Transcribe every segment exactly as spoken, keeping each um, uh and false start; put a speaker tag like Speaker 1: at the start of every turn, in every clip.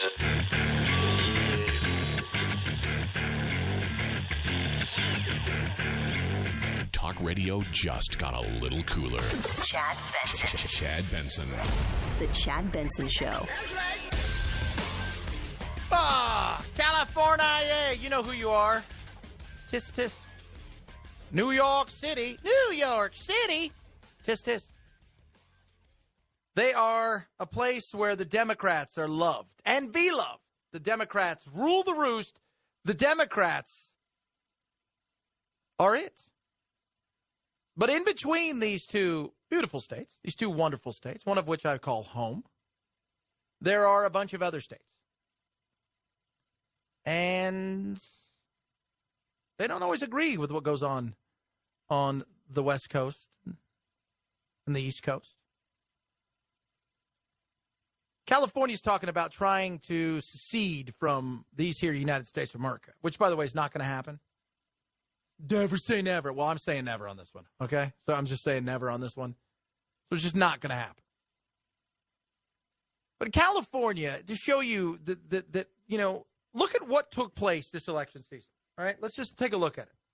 Speaker 1: Talk radio just got a little cooler.
Speaker 2: Chad Benson.
Speaker 1: Ch- Chad Benson.
Speaker 2: The Chad Benson Show.
Speaker 3: Ah, California, you know who you are. Tis, tis. New York City. New York City. Tis, tis. They are a place where the Democrats are loved and be loved. The Democrats rule the roost. The Democrats are it. But in between these two beautiful states, these two wonderful states, one of which I call home, there are a bunch of other states. And they don't always agree with what goes on on the West Coast and the East Coast. California's talking about trying to secede from these here United States of America, which, by the way, is not going to happen. Never say never. Well, I'm saying never on this one, okay? So I'm just saying never on this one. So it's just not going to happen. But California, to show you that, that, that, you know, look at what took place this election season, all right? Let's just take a look at it.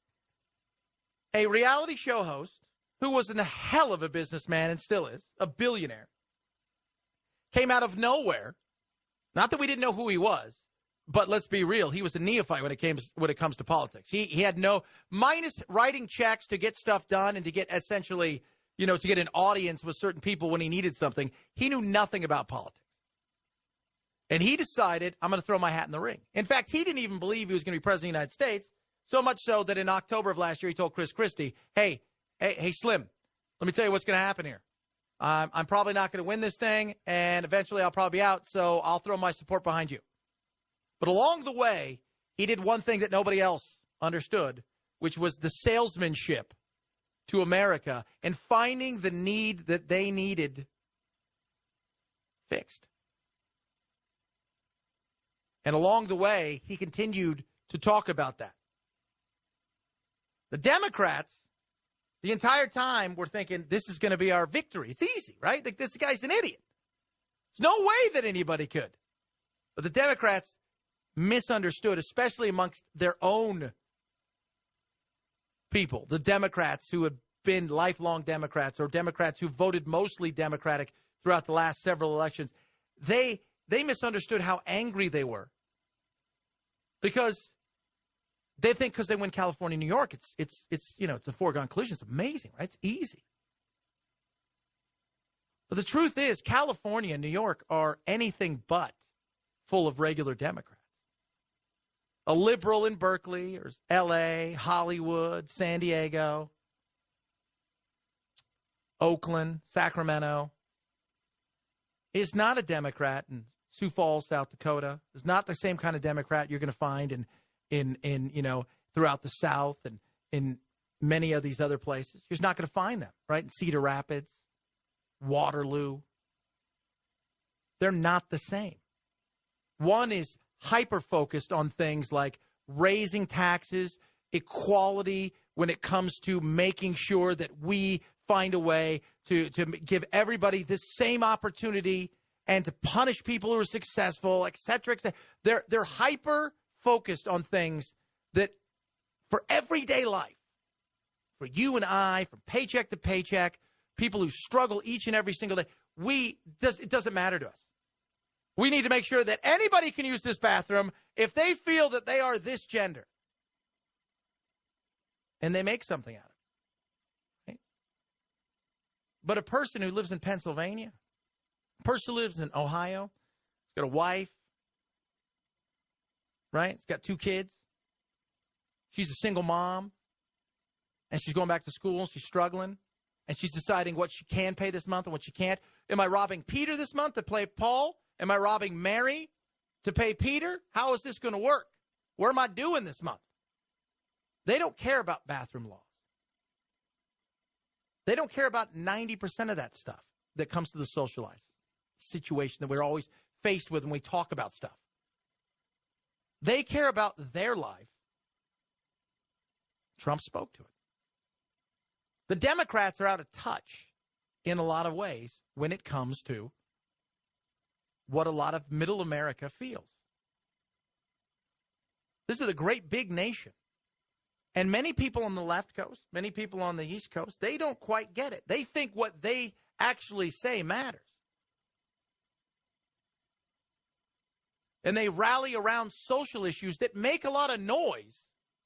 Speaker 3: A reality show host who was a hell of a businessman and still is, a billionaire, came out of nowhere. Not that we didn't know who he was, but let's be real. He was a neophyte when it came when it comes to politics. He he had no minus writing checks to get stuff done and to get essentially, you know, to get an audience with certain people when he needed something. He knew nothing about politics. And he decided, I'm going to throw my hat in the ring. In fact, he didn't even believe he was going to be president of the United States, so much so that in October of last year, he told Chris Christie, hey, hey, hey, Slim, let me tell you what's going to happen here. Um, I'm probably not going to win this thing, and eventually I'll probably be out, so I'll throw my support behind you. But along the way, he did one thing that nobody else understood, which was the salesmanship to America and finding the need that they needed fixed. And along the way, he continued to talk about that. The Democrats, the entire time, were thinking, this is going to be our victory. It's easy, right? Like, this guy's an idiot. There's no way that anybody could. But the Democrats misunderstood, especially amongst their own people, the Democrats who had been lifelong Democrats or Democrats who voted mostly Democratic throughout the last several elections. They they misunderstood how angry they were because they think because they win California, New York, it's it's it's you know it's a foregone conclusion. It's amazing, right? It's easy. But the truth is, California and New York are anything but full of regular Democrats. A liberal in Berkeley or L A, Hollywood, San Diego, Oakland, Sacramento is not a Democrat in Sioux Falls, South Dakota. Is not the same kind of Democrat you're going to find in, in, in, you know, throughout the South and in many of these other places. You're just not going to find them, right? In Cedar Rapids, Waterloo. They're not the same. One is hyper-focused on things like raising taxes, equality when it comes to making sure that we find a way to, to give everybody the same opportunity and to punish people who are successful, et cetera, et cetera. They're, they're hyper-focused on things that for everyday life, for you and I, from paycheck to paycheck, people who struggle each and every single day, we does, it doesn't matter to us. We need to make sure that anybody can use this bathroom if they feel that they are this gender. And they make something out of it. Right? But a person who lives in Pennsylvania, a person who lives in Ohio, has got a wife, right? He's got two kids. She's a single mom. And she's going back to school. She's struggling. And she's deciding what she can pay this month and what she can't. Am I robbing Peter this month to play Paul? Am I robbing Mary to pay Peter? How is this going to work? What am I doing this month? They don't care about bathroom laws. They don't care about ninety percent of that stuff that comes to the socialized situation that we're always faced with when we talk about stuff. They care about their life. Trump spoke to it. The Democrats are out of touch in a lot of ways when it comes to what a lot of middle America feels. This is a great big nation. And many people on the left coast, many people on the East Coast, they don't quite get it. They think what they actually say matters. And they rally around social issues that make a lot of noise,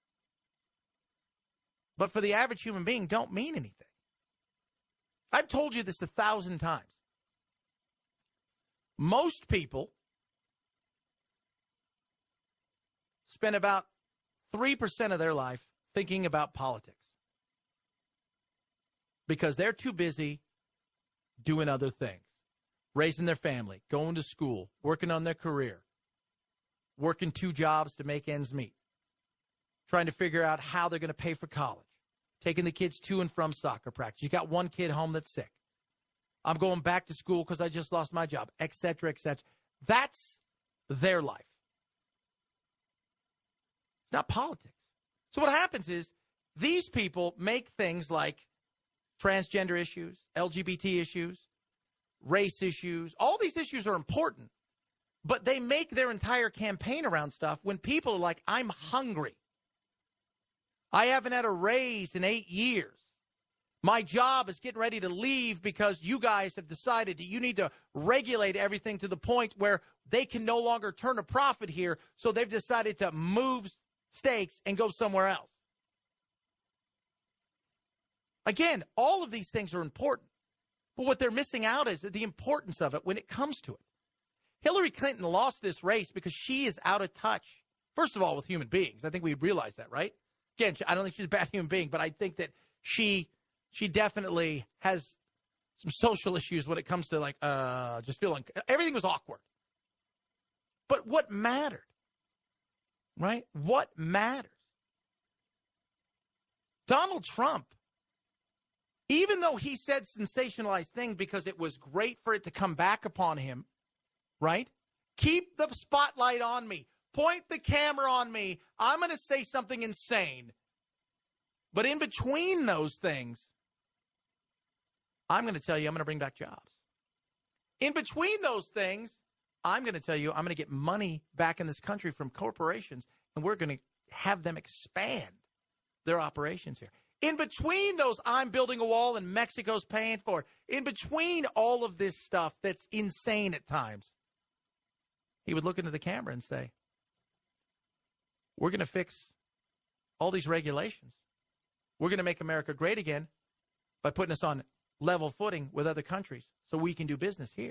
Speaker 3: but for the average human being don't mean anything. I've told you this a thousand times. Most people spend about three percent of their life thinking about politics because they're too busy doing other things, raising their family, going to school, working on their career, working two jobs to make ends meet, trying to figure out how they're going to pay for college, taking the kids to and from soccer practice. You got one kid home that's sick. I'm going back to school because I just lost my job, et cetera, et cetera. That's their life. It's not politics. So what happens is these people make things like transgender issues, L G B T issues, race issues. All these issues are important, but they make their entire campaign around stuff when people are like, I'm hungry. I haven't had a raise in eight years. My job is getting ready to leave because you guys have decided that you need to regulate everything to the point where they can no longer turn a profit here. So they've decided to move stakes and go somewhere else. Again, all of these things are important. But what they're missing out is the importance of it when it comes to it. Hillary Clinton lost this race because she is out of touch, first of all, with human beings. I think we realize that, right? Again, I don't think she's a bad human being, but I think that she she definitely has some social issues when it comes to, like, uh, just feeling everything was awkward. But what mattered, right? What matters? Donald Trump, even though he said sensationalized things because it was great for it to come back upon him, right? Keep the spotlight on me. Point the camera on me. I'm going to say something insane. But in between those things, I'm going to tell you I'm going to bring back jobs. In between those things, I'm going to tell you I'm going to get money back in this country from corporations, and we're going to have them expand their operations here. In between those, I'm building a wall and Mexico's paying for it. In between all of this stuff that's insane at times, he would look into the camera and say, we're going to fix all these regulations. We're going to make America great again by putting us on level footing with other countries so we can do business here.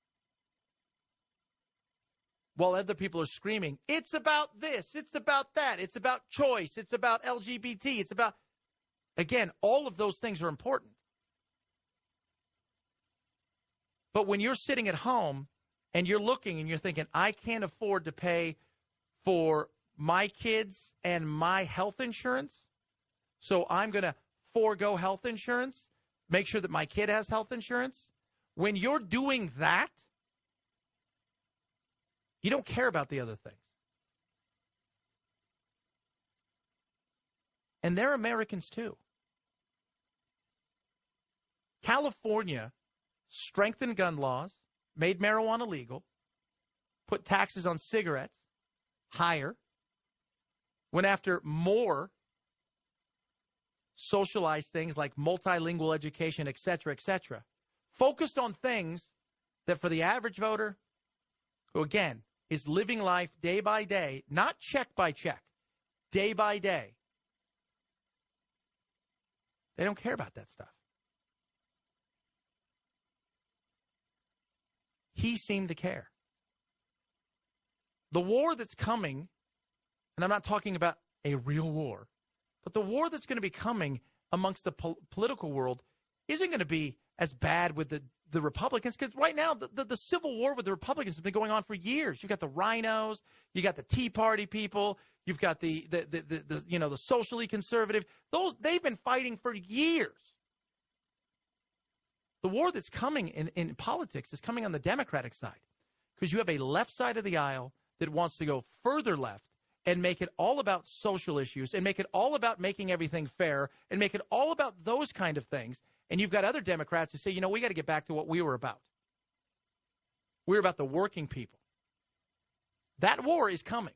Speaker 3: While other people are screaming, it's about this, it's about that, it's about choice, it's about L G B T, it's about, again, all of those things are important. But when you're sitting at home and you're looking and you're thinking, I can't afford to pay for my kids and my health insurance, so I'm going to forego health insurance, make sure that my kid has health insurance. When you're doing that, you don't care about the other things. And they're Americans too. California strengthened gun laws, made marijuana legal, put taxes on cigarettes higher, went after more socialized things like multilingual education, et cetera, et cetera, focused on things that for the average voter, who, again, is living life day by day, not check by check, day by day, they don't care about that stuff. He seemed to care. The war that's coming, and I'm not talking about a real war, but the war that's going to be coming amongst the po- political world isn't going to be as bad with the, the Republicans, because right now the, the, the civil war with the Republicans has been going on for years. You've got the rhinos, you got the Tea Party people, you've got the the, the, the, the you know the socially conservative. Those they've been fighting for years. The war that's coming in, in politics is coming on the Democratic side, because you have a left side of the aisle that wants to go further left and make it all about social issues and make it all about making everything fair and make it all about those kind of things. And you've got other Democrats who say, you know, we got to get back to what we were about. We're about the working people. That war is coming.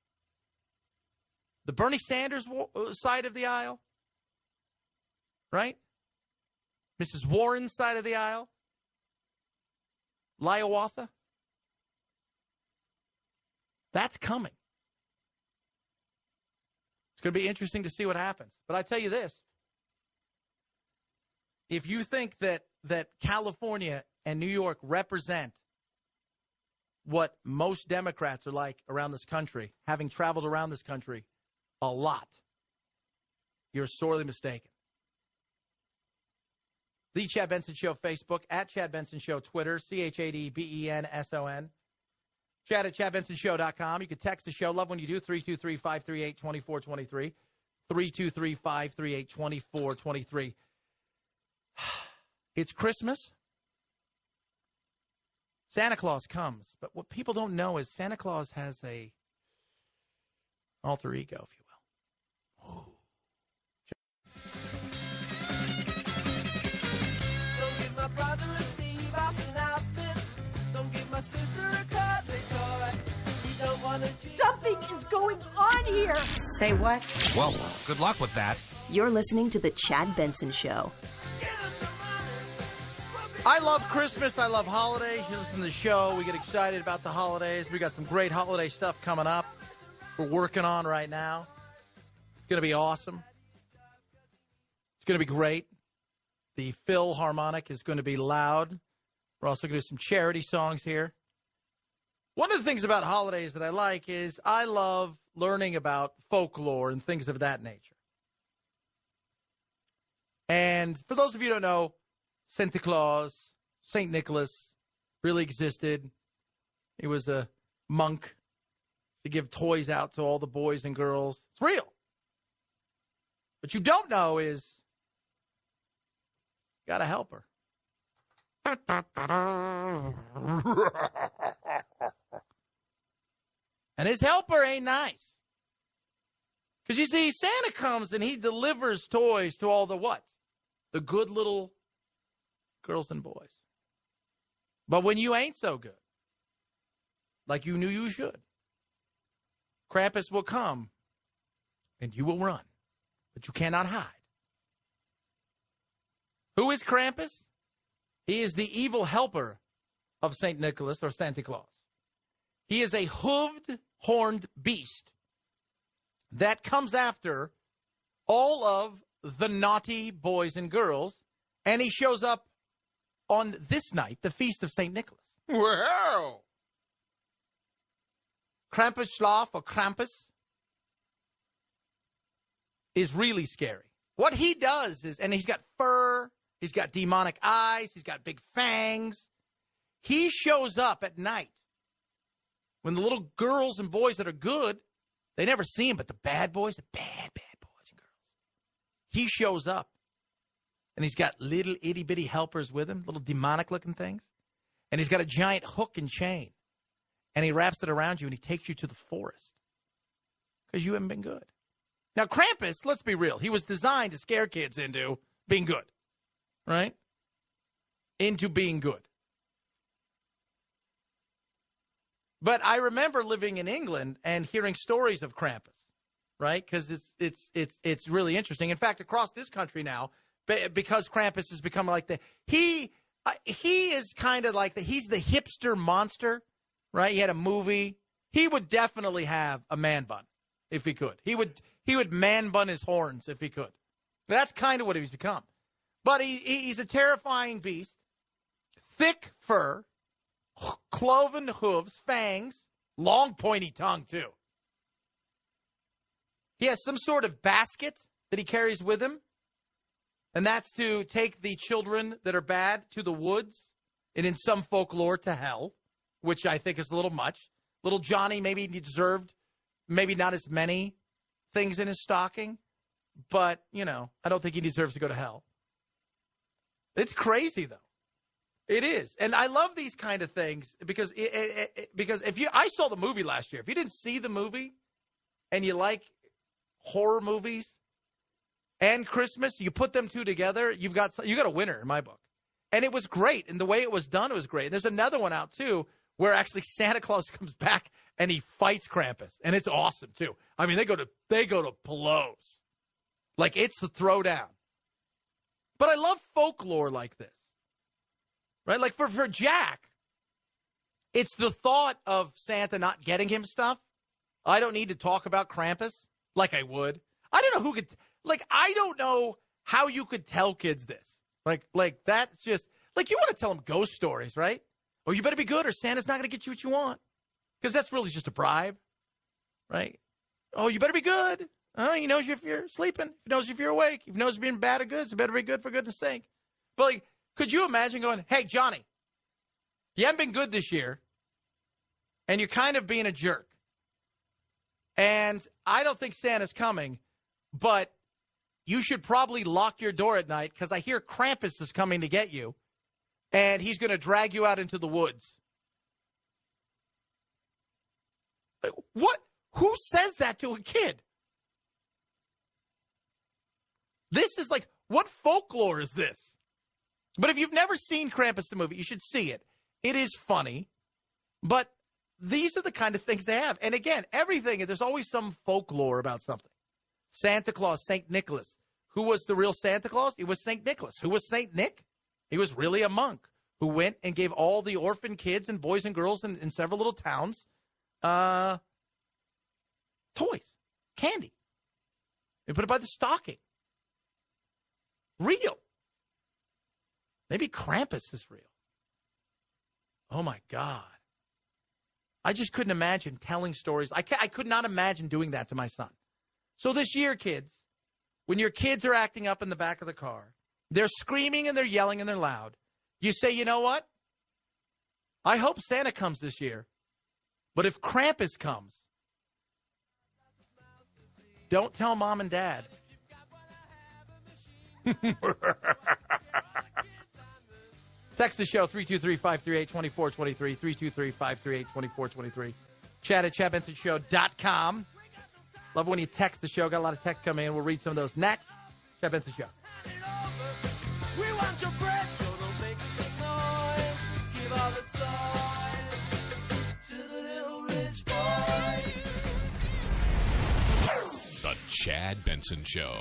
Speaker 3: The Bernie Sanders war- side of the aisle, right? Missus Warren's side of the aisle, Hiawatha. That's coming. It's going to be interesting to see what happens. But I tell you this. If you think that that California and New York represent what most Democrats are like around this country, having traveled around this country a lot, you're sorely mistaken. The Chad Benson Show Facebook, at Chad Benson Show Twitter, C H A D B E N S O N. Chad at chad benson show dot com. You can text the show. Love when you do. three two three, five three eight, two four two three. three two three, five three eight, two four two three. It's Christmas. Santa Claus comes. But what people don't know is Santa Claus has a alter ego, if you will. Ooh.
Speaker 4: Don't give my brother a Steve Austin outfit. Don't give my sister a cuddly toy. We don't want to.
Speaker 5: Something is going on here.
Speaker 2: Say what?
Speaker 6: Well, good luck with that.
Speaker 2: You're listening to The Chad Benson Show.
Speaker 3: I love Christmas. I love holidays. You listen to the show. We get excited about the holidays. We got some great holiday stuff coming up we're working on right now. It's going to be awesome. It's going to be great. The Philharmonic is going to be loud. We're also going to do some charity songs here. One of the things about holidays that I like is I love learning about folklore and things of that nature. And for those of you who don't know, Santa Claus, Saint Nicholas, really existed. He was a monk to give toys out to all the boys and girls. It's real. What you don't know is you got to help her. And his helper ain't nice. Because you see, Santa comes and he delivers toys to all the what? The good little girls and boys. But when you ain't so good, like you knew you should, Krampus will come and you will run, but you cannot hide. Who is Krampus? He is the evil helper of Saint Nicholas or Santa Claus. He is a hooved, horned beast that comes after all of the naughty boys and girls, and he shows up on this night, the Feast of Saint Nicholas. Wow! Krampusschlaf or Krampus is really scary. What he does is, and he's got fur, he's got demonic eyes, he's got big fangs. He shows up at night when the little girls and boys that are good, they never see him, but the bad boys, the bad, bad boys and girls, he shows up. And he's got little itty-bitty helpers with him, little demonic-looking things. And he's got a giant hook and chain. And he wraps it around you, and he takes you to the forest. Because you haven't been good. Now, Krampus, let's be real. He was designed to scare kids into being good. Right? Into being good. But I remember living in England and hearing stories of Krampus. Right? Because it's, it's, it's, it's really interesting. In fact, across this country now, because Krampus has become like the, he, uh, he is kind of like the, he's the hipster monster, right? He had a movie. He would definitely have a man bun if he could. He would, he would man bun his horns if he could. That's kind of what he's become. But he, he's a terrifying beast, thick fur, cloven hooves, fangs, long pointy tongue too. He has some sort of basket that he carries with him. And that's to take the children that are bad to the woods and in some folklore to hell, which I think is a little much. Little Johnny maybe deserved maybe not as many things in his stocking, but, you know, I don't think he deserves to go to hell. It's crazy, though. It is. And I love these kind of things because it, it, it, because if you I saw the movie last year. If you didn't see the movie and you like horror movies, and Christmas, you put them two together, you've got you got a winner in my book. And it was great. And the way it was done was great. And there's another one out, too, where actually Santa Claus comes back and he fights Krampus, and it's awesome too. I mean, they go to they go to blows, like it's the throwdown. But I love folklore like this, right? Like for for Jack, it's the thought of Santa not getting him stuff. I don't need to talk about Krampus like I would. I don't know who could like. I don't know how you could tell kids this. Like like that's just like you want to tell them ghost stories, right? Oh, you better be good or Santa's not going to get you what you want. Because that's really just a bribe, right? Oh, you better be good. Uh, he knows you if you're sleeping. He knows you if you're awake. He knows you're being bad or good. So you better be good for goodness sake. But, like, could you imagine going, hey, Johnny, you haven't been good this year, and you're kind of being a jerk. And I don't think Santa's coming, but you should probably lock your door at night because I hear Krampus is coming to get you. And he's going to drag you out into the woods. What? Who says that to a kid? This is like, what folklore is this? But if you've never seen Krampus the movie, you should see it. It is funny. But these are the kind of things they have. And again, everything, there's always some folklore about something. Santa Claus, Saint Nicholas. Who was the real Santa Claus? It was Saint Nicholas. Who was Saint Nick? He was really a monk who went and gave all the orphan kids and boys and girls in, in several little towns uh, toys, candy. They put it by the stocking. Real. Maybe Krampus is real. Oh, my God. I just couldn't imagine telling stories. I, ca- I could not imagine doing that to my son. So this year, kids, when your kids are acting up in the back of the car, they're screaming and they're yelling and they're loud. You say, you know what? I hope Santa comes this year. But if Krampus comes, don't tell mom and dad. Text the show, three two three, five three eight, two four two three, three two three, five three eight, two four two three. Chat at chad benson show dot com. Love when you text the show. Got a lot of text coming in. We'll read some of those next. Chad Benson Show.
Speaker 4: We want your bread, so don't make us annoyed. Give all the toys to the little rich boy.
Speaker 1: The Chad Benson Show.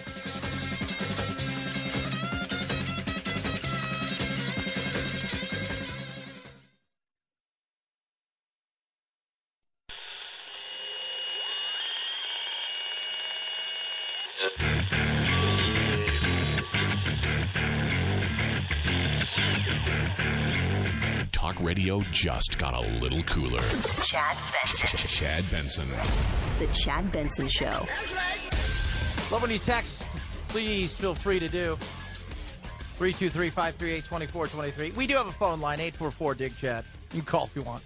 Speaker 1: Talk radio just got a little cooler.
Speaker 2: Chad Benson.
Speaker 1: Chad Benson.
Speaker 2: The Chad Benson Show.
Speaker 3: Love when you text. Please feel free to do. three two three, five three eight, two four two three. We do have a phone line, eight four four, D I G, Chad. You can call if you want.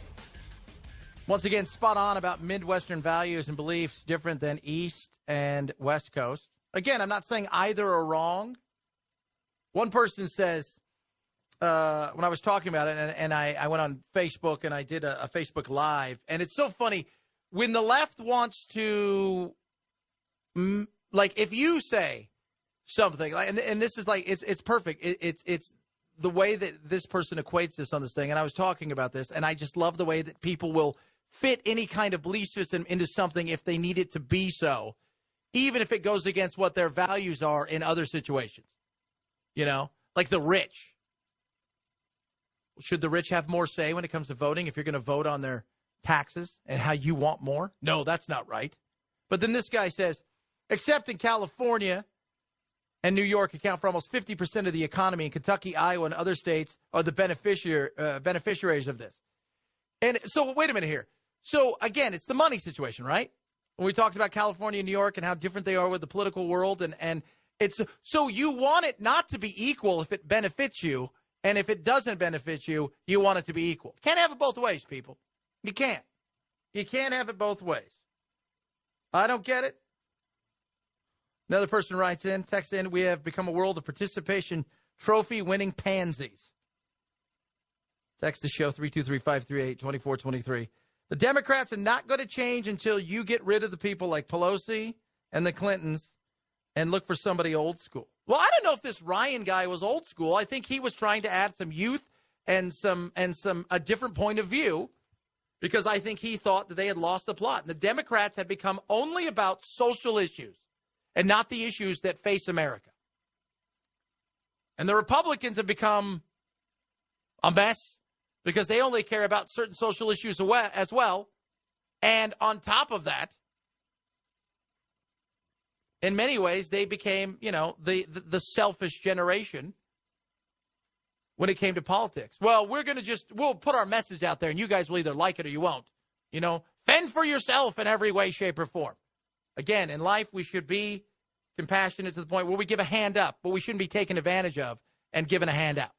Speaker 3: Once again, spot on about Midwestern values and beliefs different than East and West Coast. Again, I'm not saying either are wrong. One person says, uh, when I was talking about it, and, and I, I went on Facebook and I did a, a Facebook Live, and it's so funny. When the left wants to, mm, like, if you say something, like, and, and this is like, it's it's perfect. It, it's it's the way that this person equates this on this thing, and I was talking about this, and I just love the way that people will fit any kind of belief system into something if they need it to be so, even if it goes against what their values are in other situations. You know, like the rich. Should the rich have more say when it comes to voting if you're going to vote on their taxes and how you want more? No, that's not right. But then this guy says, except in California and New York account for almost fifty percent of the economy, and Kentucky, Iowa, and other states are the beneficiary, uh, beneficiaries of this. And so wait a minute here. So, again, it's the money situation, right? When we talked about California and New York and how different they are with the political world, and, and it's so you want it not to be equal if it benefits you, and if it doesn't benefit you, you want it to be equal. Can't have it both ways, people. You can't. You can't have it both ways. I don't get it. Another person writes in, texts in, we have become a world of participation trophy-winning pansies. Text the show, three two three, five three eight, two four two three. The Democrats are not going to change until you get rid of the people like Pelosi and the Clintons and look for somebody old school. Well, I don't know if this Ryan guy was old school. I think he was trying to add some youth and some and some a different point of view, because I think he thought that they had lost the plot. And the Democrats had become only about social issues and not the issues that face America. And the Republicans have become a mess because they only care about certain social issues as well. And on top of that, in many ways, they became, you know, the, the, the selfish generation when it came to politics. Well, we're going to just, we'll put our message out there and you guys will either like it or you won't. You know, fend for yourself in every way, shape, or form. Again, in life, we should be compassionate to the point where we give a hand up, but we shouldn't be taken advantage of and given a hand out.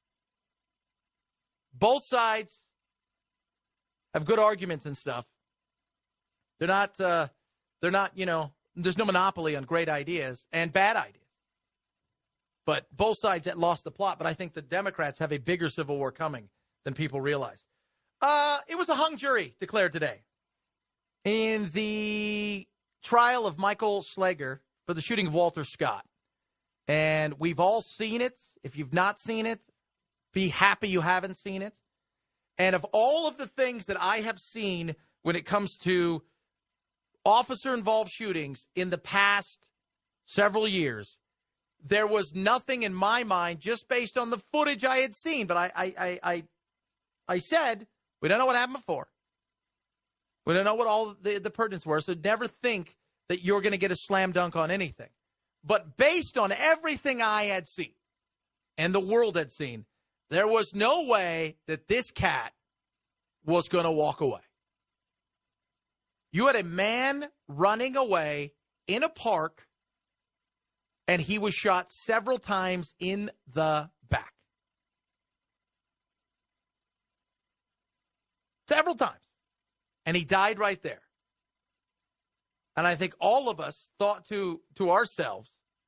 Speaker 3: Both sides have good arguments and stuff. They're not, uh, they're not, you know, there's no monopoly on great ideas and bad ideas. But both sides that lost the plot. But I think the Democrats have a bigger civil war coming than people realize. Uh, it was a hung jury declared today in the trial of Michael Slager for the shooting of Walter Scott. And we've all seen it. If you've not seen it, be happy you haven't seen it. And of all of the things that I have seen when it comes to officer-involved shootings in the past several years, there was nothing in my mind just based on the footage I had seen. But I, I, I, I, I said, we don't know what happened before. We don't know what all the, the pertinence were. So never think that you're going to get a slam dunk on anything. But based on everything I had seen and the world had seen, there was no way that this cat was going to walk away. You had a man running away in a park, and he was shot several times in the back. Several times. And he died right there. And I think all of us thought to, to ourselves,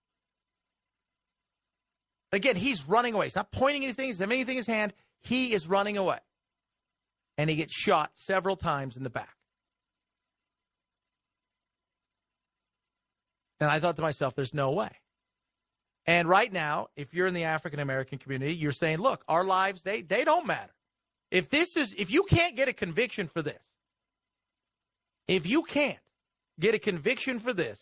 Speaker 3: again, he's running away. He's not pointing anything. He's not having anything in his hand. He is running away. And he gets shot several times in the back. And I thought to myself, there's no way. And right now, if you're in the African-American community, you're saying, look, our lives, they they don't matter. If this is, if you can't get a conviction for this, if you can't get a conviction for this,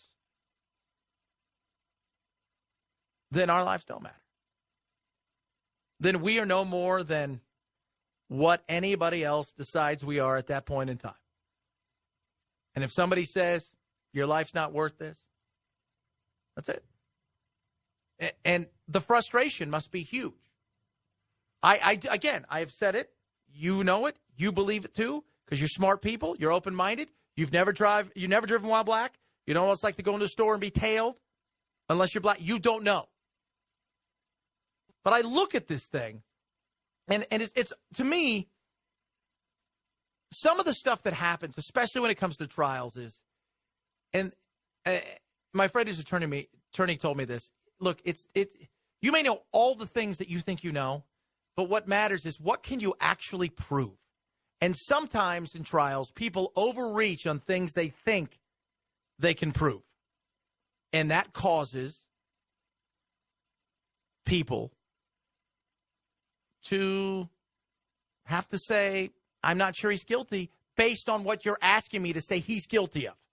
Speaker 3: then our lives don't matter. Then we are no more than what anybody else decides we are at that point in time. And if somebody says, your life's not worth this, that's it. And the frustration must be huge. I, I again, I have said it. You know it. You believe it too, because you're smart people. You're open-minded. You've never drive. You've never driven while black. You know what it's like to go into a store and be tailed, unless you're black. You don't know. But I look at this thing, and and it's, it's to me, some of the stuff that happens, especially when it comes to trials, is, and uh, my friend who's attorney me attorney told me this. Look, it's it. You may know all the things that you think you know, but what matters is what can you actually prove. And sometimes in trials, people overreach on things they think they can prove, and that causes people to have to say, I'm not sure he's guilty based on what you're asking me to say he's guilty of.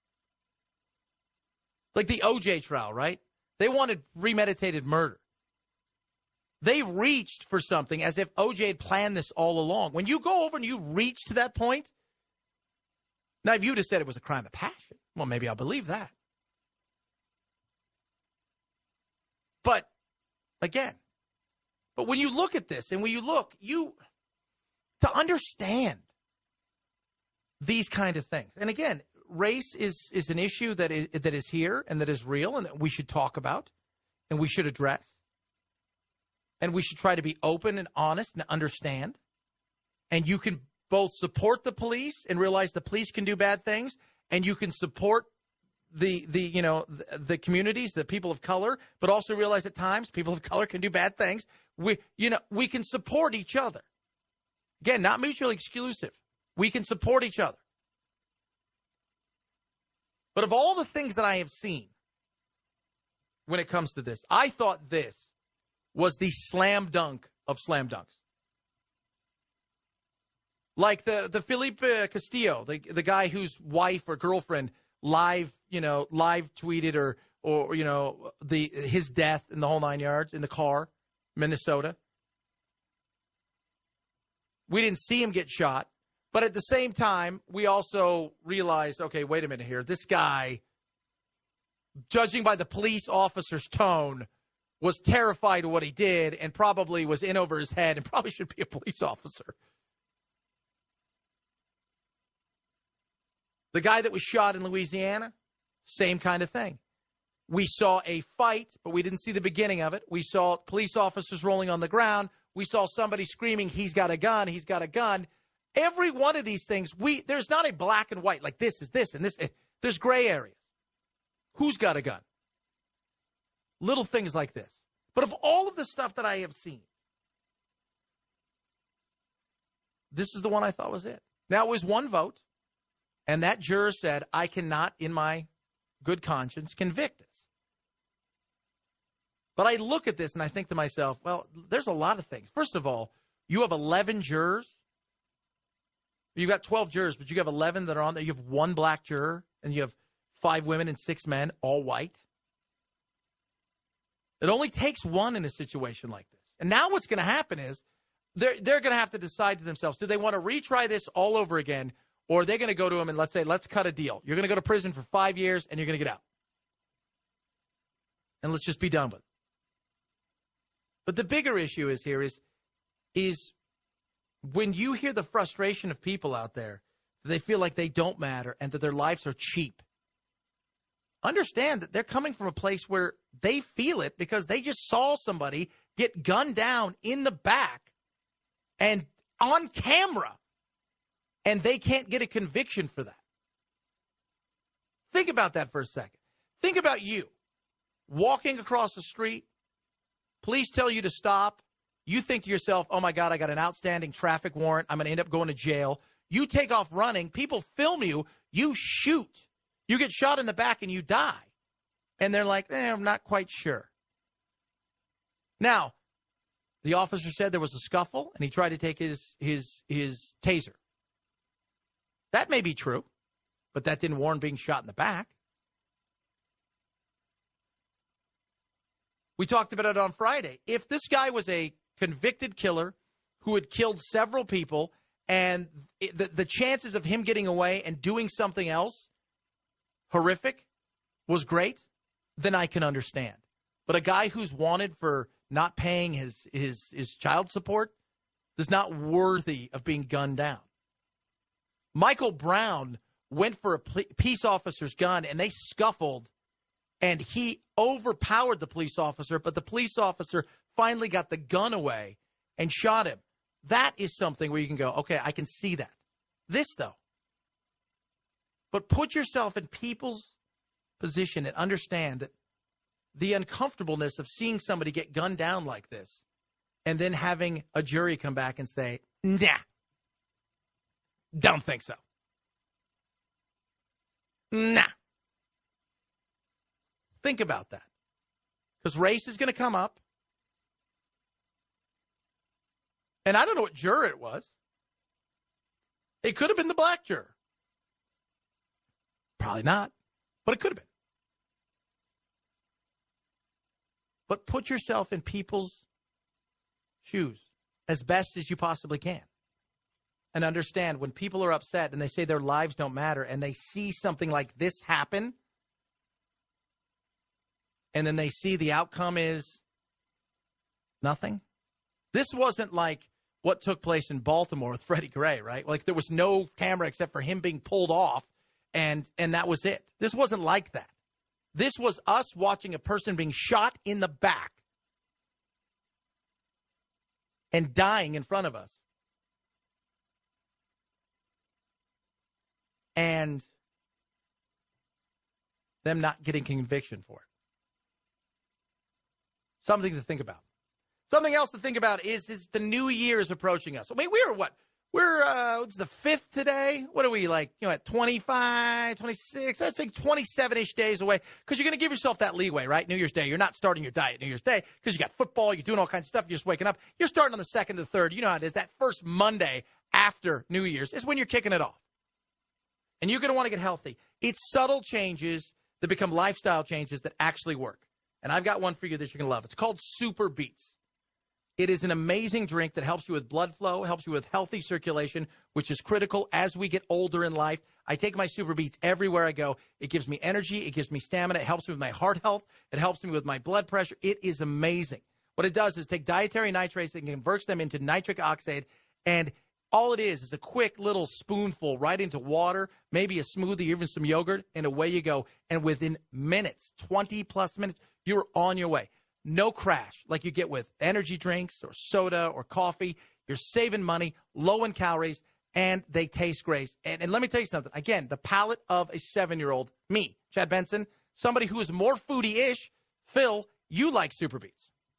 Speaker 3: Like the O J trial, right? They wanted premeditated murder. They reached for something as if O J had planned this all along. When you go over and you reach to that point, now if you'd have said it was a crime of passion, well, maybe I'll believe that. But, again, but when you look at this and when you look, you, to understand these kind of things, and again, race is, is an issue that is, that is here and that is real and that we should talk about and we should address. And we should try to be open and honest and understand. And you can both support the police and realize the police can do bad things, and you can support the the you know the, the communities, the people of color, but also realize at times people of color can do bad things. We you know we can support each other. Again, not mutually exclusive. We can support each other. But of all the things that I have seen when it comes to this, I thought this was the slam dunk of slam dunks. Like the, the Felipe Castillo, the, the guy whose wife or girlfriend live, you know, live tweeted or, or, you know, the his death in the whole nine yards in the car, Minnesota. We didn't see him get shot. But at the same time, we also realized, okay, wait a minute here. This guy, judging by the police officer's tone, was terrified of what he did and probably was in over his head and probably should be a police officer. The guy that was shot in Louisiana, same kind of thing. We saw a fight, but we didn't see the beginning of it. We saw police officers rolling on the ground. We saw somebody screaming, he's got a gun, he's got a gun. Every one of these things, we there's not a black and white, like this is this and this. There's gray areas. Who's got a gun? Little things like this. But of all of the stuff that I have seen, this is the one I thought was it. Now, it was one vote, and that juror said, I cannot, in my good conscience, convict this. But I look at this and I think to myself, well, there's a lot of things. First of all, you have eleven jurors. You've got twelve jurors, but you have eleven that are on there. You have one black juror, and you have five women and six men, all white. It only takes one in a situation like this. And now what's going to happen is they're, they're going to have to decide to themselves, do they want to retry this all over again, or are they going to go to him and let's say, let's cut a deal. You're going to go to prison for five years, and you're going to get out. And let's just be done with it. But the bigger issue is here is, is when you hear the frustration of people out there, they feel like they don't matter and that their lives are cheap. Understand that they're coming from a place where they feel it because they just saw somebody get gunned down in the back and on camera, and they can't get a conviction for that. Think about that for a second. Think about you walking across the street. Police tell you to stop. You think to yourself, oh, my God, I got an outstanding traffic warrant. I'm going to end up going to jail. You take off running. People film you. You shoot. You get shot in the back and you die. And they're like, eh, I'm not quite sure. Now, the officer said there was a scuffle and he tried to take his his his taser. That may be true, but that didn't warrant being shot in the back. We talked about it on Friday. If this guy was a convicted killer who had killed several people and it, the, the chances of him getting away and doing something else horrific was great, then I can understand. But a guy who's wanted for not paying his, his, his child support is not worthy of being gunned down. Michael Brown went for a peace officer's gun and they scuffled and he overpowered the police officer, but the police officer finally got the gun away and shot him. That is something where you can go, okay, I can see that. This, though. But put yourself in people's position and understand that the uncomfortableness of seeing somebody get gunned down like this and then having a jury come back and say, nah, don't think so. Nah. Think about that. Because race is going to come up. And I don't know what juror it was. It could have been the black juror. Probably not, but it could have been. But put yourself in people's shoes as best as you possibly can. And understand when people are upset and they say their lives don't matter and they see something like this happen, and then they see the outcome is nothing. This wasn't like what took place in Baltimore with Freddie Gray, right? Like there was no camera except for him being pulled off, and and that was it. This wasn't like that. This was us watching a person being shot in the back and dying in front of us. And them not getting conviction for it. Something to think about. Something else to think about is, is the new year is approaching us. I mean, we're what? We're, uh, it's the fifth today. What are we like, you know, at twenty-five, twenty-six? That's like twenty-seven-ish days away because you're going to give yourself that leeway, right? New Year's Day. You're not starting your diet New Year's Day because you got football. You're doing all kinds of stuff. You're just waking up. You're starting on the second to the third. You know how it is. That first Monday after New Year's is when you're kicking it off. And you're going to want to get healthy. It's subtle changes that become lifestyle changes that actually work. And I've got one for you that you're going to love. It's called Super Beets. It is an amazing drink that helps you with blood flow, helps you with healthy circulation, which is critical as we get older in life. I take my Super Beets everywhere I go. It gives me energy. It gives me stamina. It helps me with my heart health. It helps me with my blood pressure. It is amazing. What it does is take dietary nitrates and converts them into nitric oxide, and all it is is a quick little spoonful right into water, maybe a smoothie, even some yogurt, and away you go. And within minutes, twenty plus minutes, you're on your way. No crash like you get with energy drinks or soda or coffee. You're saving money, low in calories, and they taste great. And, and let me tell you something. Again, the palate of a seven-year-old, me, Chad Benson, somebody who is more foodie-ish. Phil, you like Super Beets.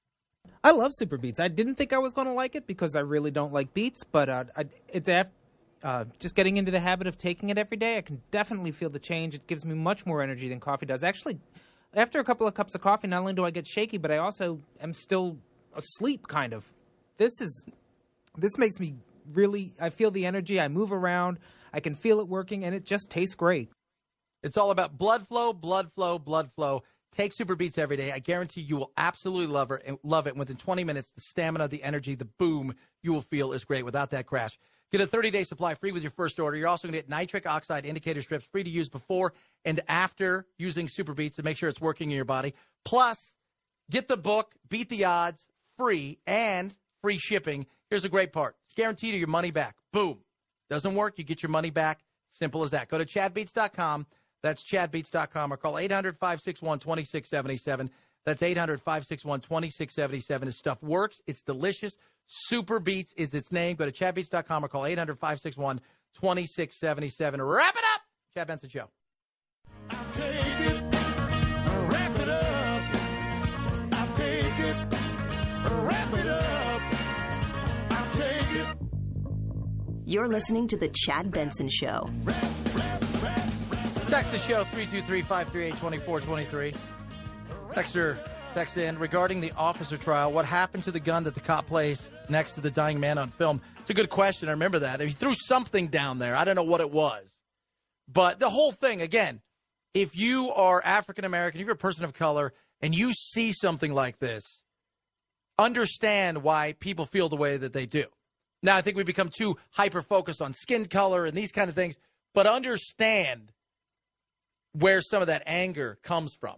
Speaker 7: I love Super Beets. I didn't think I was going to like it because I really don't like beets, but uh, I, it's after, uh, just getting into the habit of taking it every day. I can definitely feel the change. It gives me much more energy than coffee does. Actually, after a couple of cups of coffee, not only do I get shaky, but I also am still asleep, kind of. This is this makes me really, I feel the energy. I move around. I can feel it working, and it just tastes great.
Speaker 3: It's all about blood flow, blood flow, blood flow. Take Super Beets every day. I guarantee you will absolutely love it. And love it. And within twenty minutes, the stamina, the energy, the boom you will feel is great without that crash. Get a thirty-day supply free with your first order. You're also going to get nitric oxide indicator strips free to use before and after using Super Beets to make sure it's working in your body. Plus, get the book, Beat the Odds, free and free shipping. Here's the great part. It's guaranteed your money back. Boom. Doesn't work, you get your money back. Simple as that. Go to chad beets dot com. That's chad beets dot com, or call eight hundred, five six one, two six seven seven. That's eight hundred, five six one, two six seven seven. This stuff works. It's delicious. Super Beets is its name. Go to chad beets dot com or call eight hundred, five six one, two six seven seven. Wrap it up. Chad Benson Show.
Speaker 4: I'll take it, wrap it up. I'll take it, wrap it up. I'll take it.
Speaker 2: You're listening to The Chad Benson Show.
Speaker 3: Text the show, three two three, five three eight, two four two three. Texter, text in regarding the officer trial. What happened to the gun that the cop placed next to the dying man on film? It's a good question. I remember that. He threw something down there. I don't know what it was. But the whole thing, again, if you are African-American, if you're a person of color, and you see something like this, understand why people feel the way that they do. Now, I think we become too hyper-focused on skin color and these kind of things, but understand where some of that anger comes from.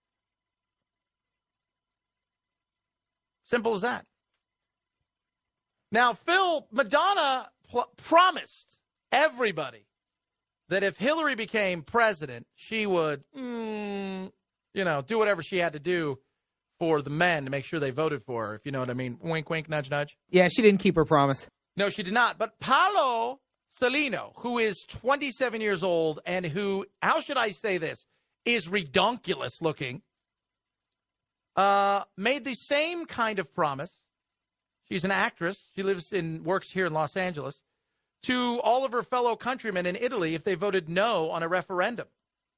Speaker 3: Simple as that. Now, Phil, Madonna pl- promised everybody that if Hillary became president, she would, mm, you know, do whatever she had to do for the men to make sure they voted for her, if you know what I mean. Wink, wink, nudge, nudge.
Speaker 7: Yeah, she didn't keep her promise.
Speaker 3: No, she did not. But Paolo Celino, who is twenty-seven years old and who, how should I say this, is redonkulous looking, uh, made the same kind of promise. She's an actress. She lives in, works here in Los Angeles, to all of her fellow countrymen in Italy if they voted no on a referendum.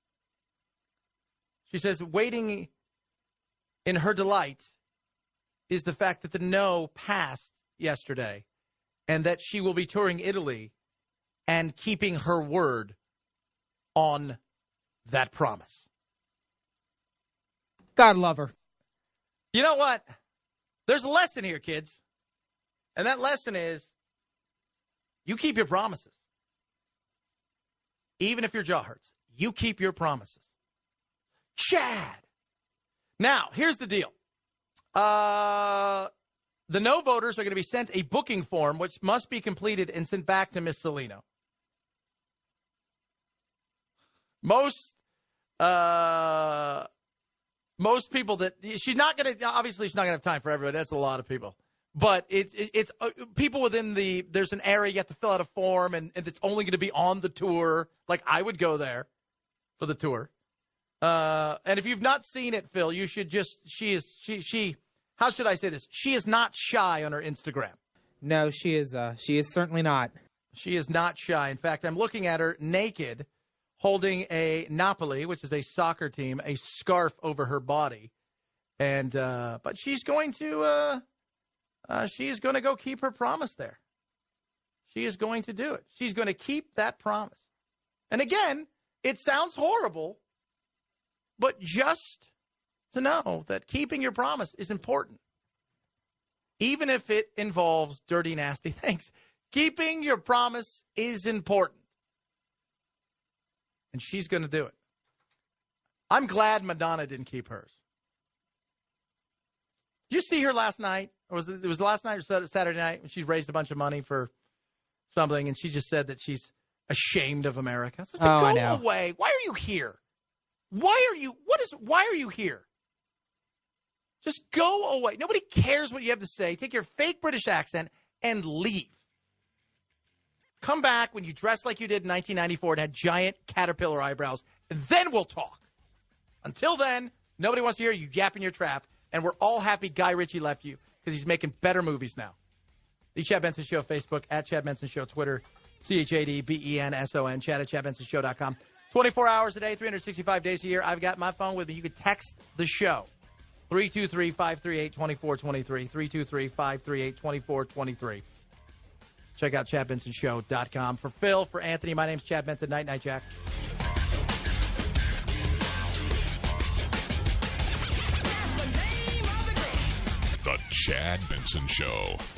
Speaker 3: She says waiting in her delight is the fact that the no passed yesterday and that she will be touring Italy and keeping her word on that promise.
Speaker 7: God love her.
Speaker 3: You know what? There's a lesson here, kids. And that lesson is you keep your promises. Even if your jaw hurts, you keep your promises. Chad. Now, here's the deal. Uh, the no voters are going to be sent a booking form, which must be completed and sent back to Miss Celino. Most, uh, most people that she's not going to, obviously she's not going to have time for everybody. That's a lot of people. But it's, it, it's uh, people within the, there's an area you have to fill out a form and, and it's only going to be on the tour. Like I would go there for the tour. Uh, and if you've not seen it, Phil, you should just, she is, she, she, how should I say this? She is not shy on her Instagram.
Speaker 7: No, she is, uh, she is certainly not.
Speaker 3: She is not shy. In fact, I'm looking at her naked, holding a Napoli, which is a soccer team, a scarf over her body. And, uh, but she's going to, uh, uh, she's going to go keep her promise there. She is going to do it. She's going to keep that promise. And again, it sounds horrible, but just to know that keeping your promise is important. Even if it involves dirty, nasty things. Keeping your promise is important. And she's going to do it. I'm glad Madonna didn't keep hers. Did you see her last night? Or was it, it was last night or Saturday night when she raised a bunch of money for something, and she just said that she's ashamed of America. So
Speaker 7: Oh, I
Speaker 3: go
Speaker 7: know.
Speaker 3: away. Why are you here? Why are you, what is, why are you here? Just go away. Nobody cares what you have to say. Take your fake British accent and leave. Come back when you dress like you did in nineteen ninety-four and had giant caterpillar eyebrows, and then we'll talk. Until then, nobody wants to hear you yapping your trap, and we're all happy Guy Ritchie left you because he's making better movies now. The Chad Benson Show, Facebook, at Chad Benson Show, Twitter, C H A D B E N S O N, Chad at chad benson show dot com. twenty-four hours a day, three hundred sixty-five days a year. I've got my phone with me. You can text the show. three two three, five three eight, two four two three. three two three, five three eight, two four two three. Check out chad benson show dot com. For Phil, for Anthony, my name's Chad Benson. Night, night, Jack.
Speaker 1: The Chad Benson Show.